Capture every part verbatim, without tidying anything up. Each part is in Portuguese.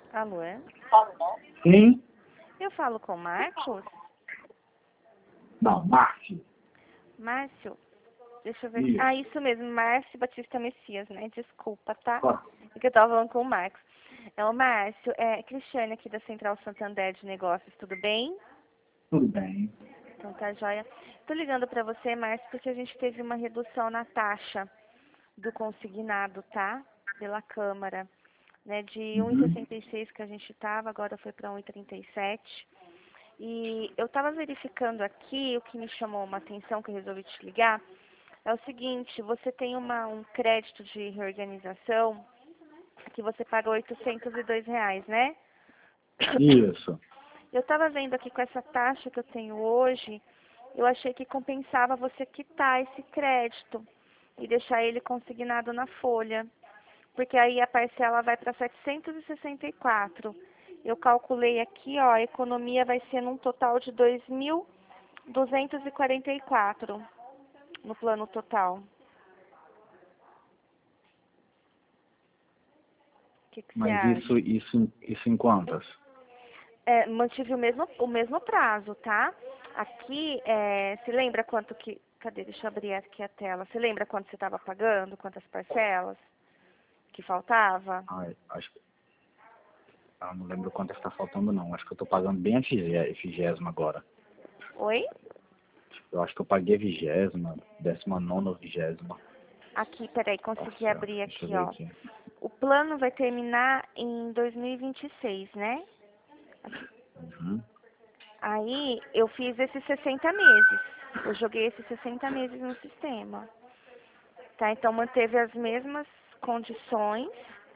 Alô, é? Sim? Eu falo com o Marcos? Não, Márcio. Márcio? Deixa eu ver. Isso. Ah, isso mesmo, Márcio Batista Messias, né? Desculpa, tá? Ó, É que eu tava falando com o Marcos. É o Márcio, é Cristiane aqui da Central Santander de Negócios, tudo bem? tudo bem. Então tá joia. Tô ligando pra você, Márcio, porque a gente teve uma redução na taxa do consignado, tá? Pela Câmara, né? De um e Uhum. sessenta e seis que a gente tava, agora foi para um e trinta e sete. E eu estava verificando aqui, o que me chamou uma atenção, que eu resolvi te ligar, é o seguinte: você tem uma, um crédito de reorganização que você paga oitocentos e dois reais, né? Isso. Eu estava vendo aqui com essa taxa que eu tenho hoje, eu achei que compensava você quitar esse crédito e deixar ele consignado na folha, porque aí a parcela vai para setecentos e sessenta e quatro. Eu calculei aqui, ó, a economia vai ser num total de dois mil duzentos e quarenta e quatro no plano total. O que que você Mas acha? isso, isso, isso em quantas? É, mantive o mesmo, o mesmo prazo, tá? Aqui, é, se lembra quanto que... Cadê? Deixa eu abrir aqui a tela. Você lembra quanto você estava pagando? Quantas parcelas que faltava? Ai, acho que. Ah, não lembro quanto está faltando, não. Acho que eu estou pagando bem a vigé- vigésima agora. Oi? Eu acho que eu paguei a vigésima, décima nona ou vigésima. Aqui, peraí, consegui Parcela. abrir Deixa eu aqui, ver ó. aqui. O plano vai terminar em dois mil e vinte e seis, né? Uhum. Aí eu fiz esses sessenta meses. Eu joguei esses sessenta meses no sistema. Tá? Então manteve as mesmas condições,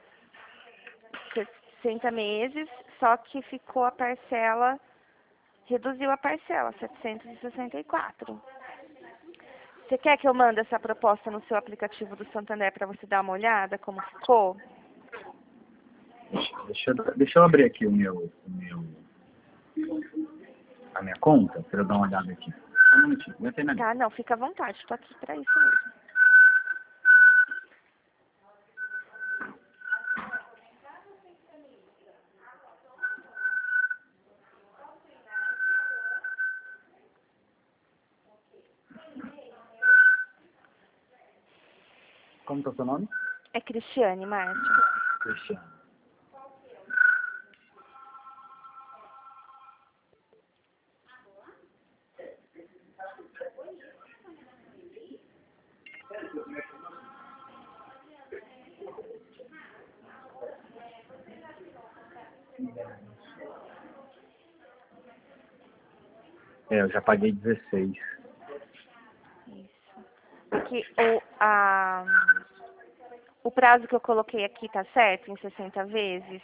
sessenta meses, só que ficou a parcela, reduziu a parcela, setecentos e sessenta e quatro. Você quer que eu mande essa proposta no seu aplicativo do Santander para você dar uma olhada como ficou? Deixa, deixa, eu- deixa eu abrir aqui o meu, o meu, a minha conta, para eu dar uma olhada aqui. Um minutinho, vai ter Tá, não, fica à vontade, estou aqui para isso mesmo. Como está o seu nome? É Cristiane, Márcio. Cristiano. É, eu já paguei dezesseis. Isso. Aqui, o, a, o prazo que eu coloquei aqui tá certo, em sessenta vezes?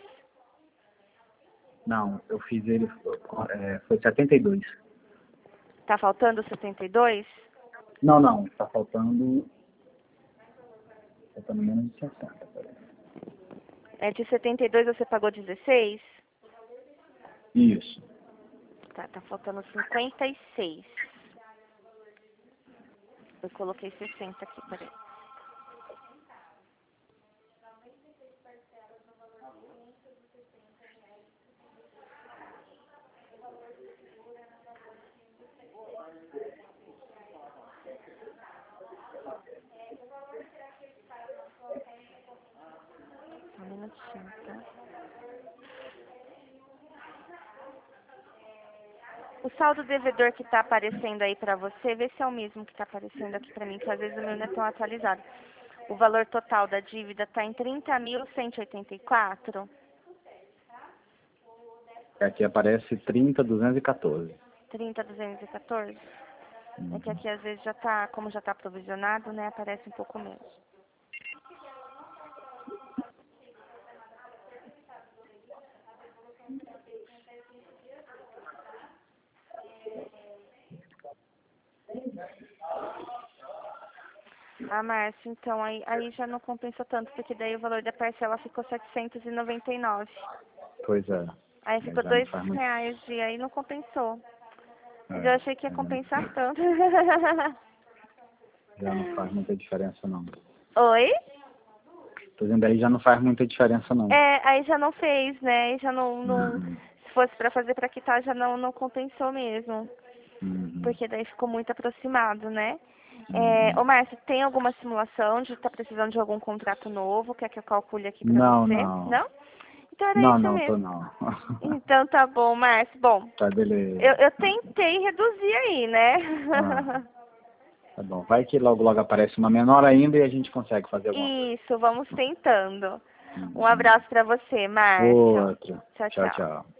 Não, eu fiz ele, é, foi setenta e dois. Tá faltando setenta e dois? Não, não, tá faltando, faltando menos de sessenta. Peraí. É, de setenta e dois você pagou dezesseis? Isso. Tá, tá faltando cinquenta e seis. Eu coloquei sessenta aqui, peraí. Um minutinho, tá? O saldo devedor que tá aparecendo aí pra você, vê se é o mesmo que tá aparecendo aqui pra mim, que às vezes o meu não é tão atualizado. O valor total da dívida tá em trinta mil cento e oitenta e quatro. Aqui aparece trinta mil duzentos e quatorze. trinta mil duzentos e quatorze. É que Uhum. aqui às vezes já tá, como já tá provisionado, né, aparece um pouco menos. Ah, Márcio, então aí, aí já não compensa tanto, porque daí o valor da parcela ficou setecentos e noventa e nove. Pois é. Aí Aí ficou já não dois faz muito. reais e aí não compensou. Mas eu É, achei que ia já não, compensar tanto. já não faz muita diferença não. Oi? Tô dizendo, aí já não faz muita diferença, não. É, aí já não fez, né? Já não, não Uhum. se fosse para fazer para quitar, já não, não compensou mesmo. Uhum. Porque daí ficou muito aproximado, né? É, Uhum. ô Márcio, tem alguma simulação de estar precisando de algum contrato novo? Quer que eu calcule aqui para Não, você? não. Não? Então era Não, isso não, tô mesmo. não. Então tá bom, Márcio. Bom, Tá, eu, beleza. eu tentei reduzir aí, né? Ah, tá bom. Vai que logo, logo aparece uma menor ainda e a gente consegue fazer alguma coisa. Isso, vamos tentando. Um Uhum. abraço para você, Márcio. Outra. Tchau, Tchau, tchau. tchau.